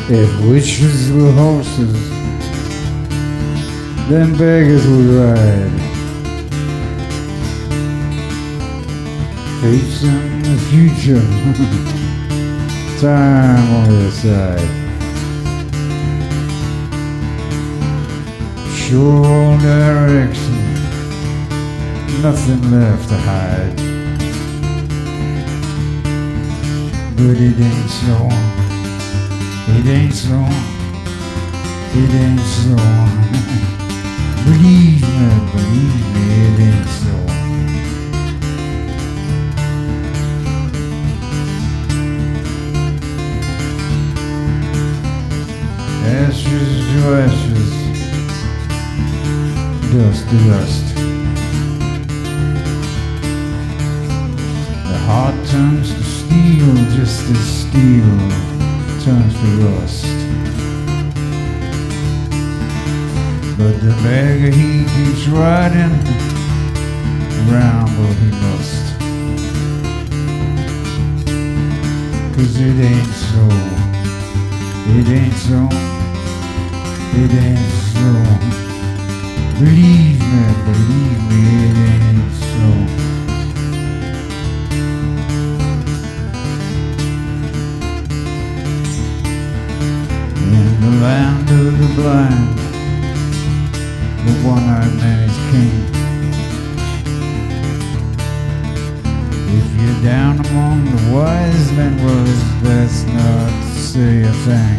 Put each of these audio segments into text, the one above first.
If witches were horses, then beggars would ride, facing the future, time on their side. Sure direction, nothing left to hide. But it ain't so, it ain't so, it ain't so. Believe me, it ain't so. Ashes to ashes, dust to dust. The heart turns to steel just as steel turns to rust. But the beggar he keeps riding round where he must. 'Cause it ain't so, it ain't so, it ain't so. Believe me, it ain't so. In the land of the blind, the one-eyed man is king. If you're down among the wise men, well, it's best not to say a thing.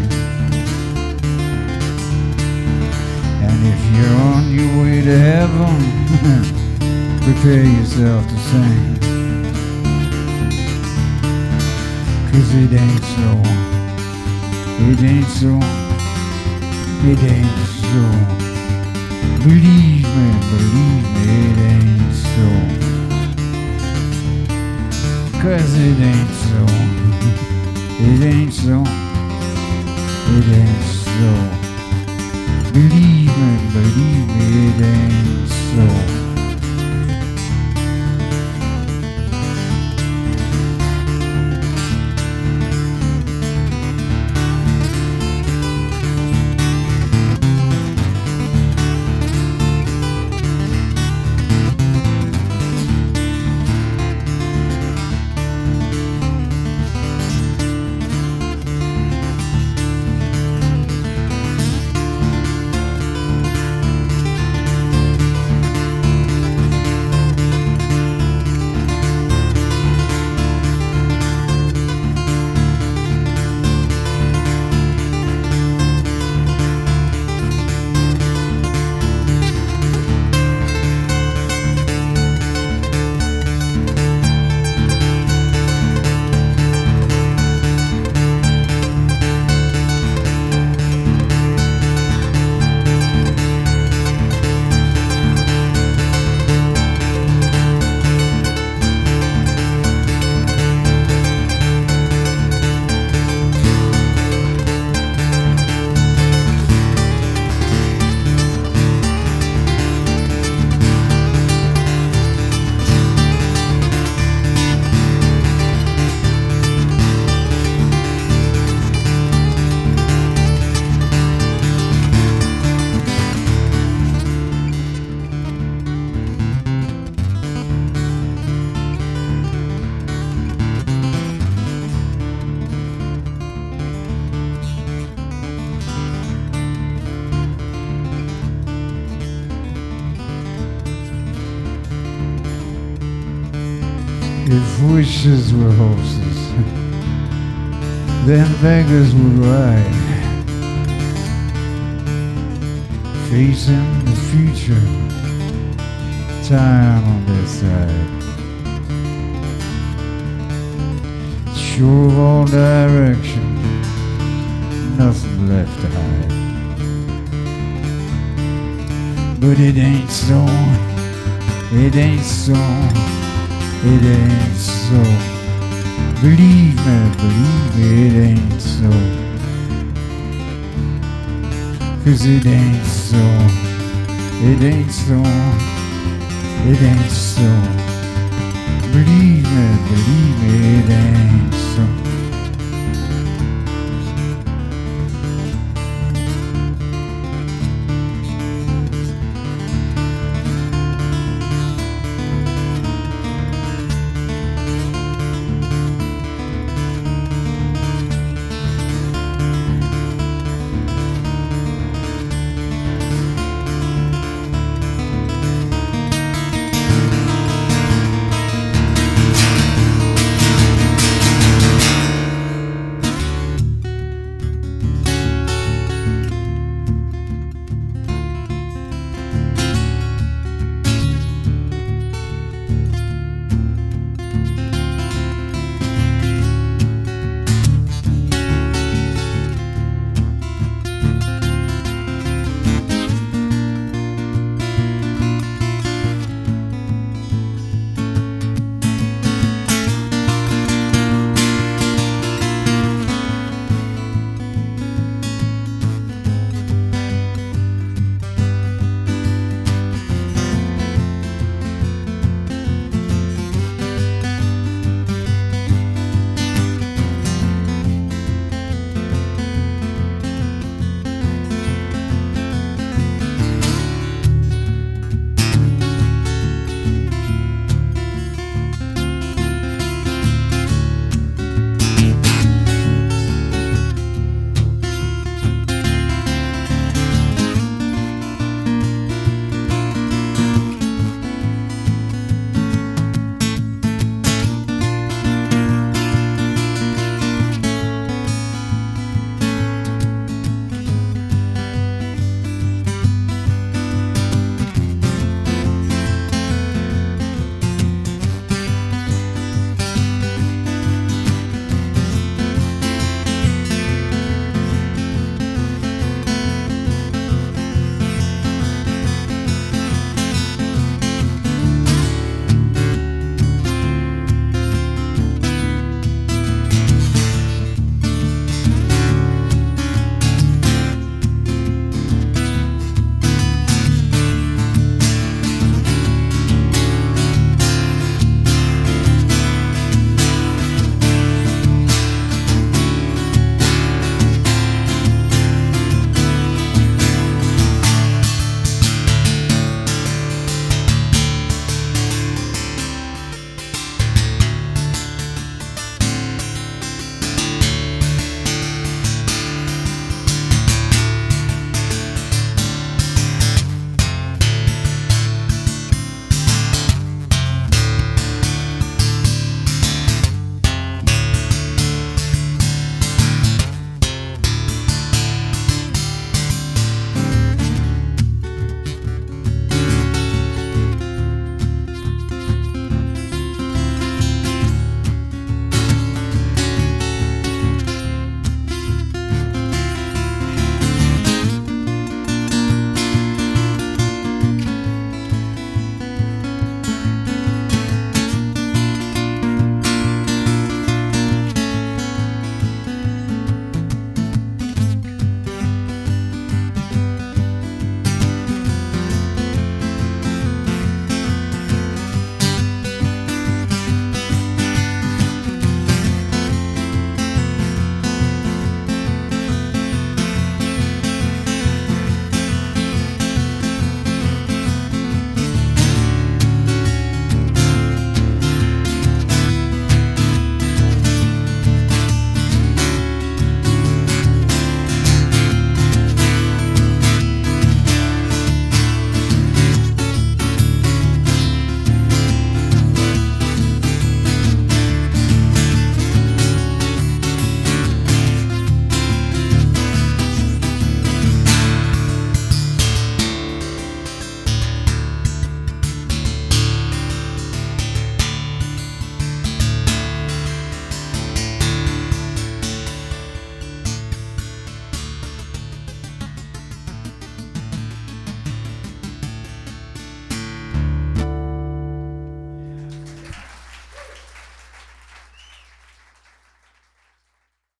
And if you're on your way to heaven, prepare yourself to sing. 'Cause it ain't so, it ain't so, it ain't so. Believe me, it ain't so. 'Cause it ain't so, it ain't so, it ain't so. Believe me, it ain't so. If wishes were horses, then beggars would ride, facing the future, time on their side. Sure of all direction, nothing left to hide. But it ain't so, it ain't so, it ain't so. Believe me, it ain't so. 'Cause it ain't so, it ain't so, it ain't so. Believe me, it ain't so.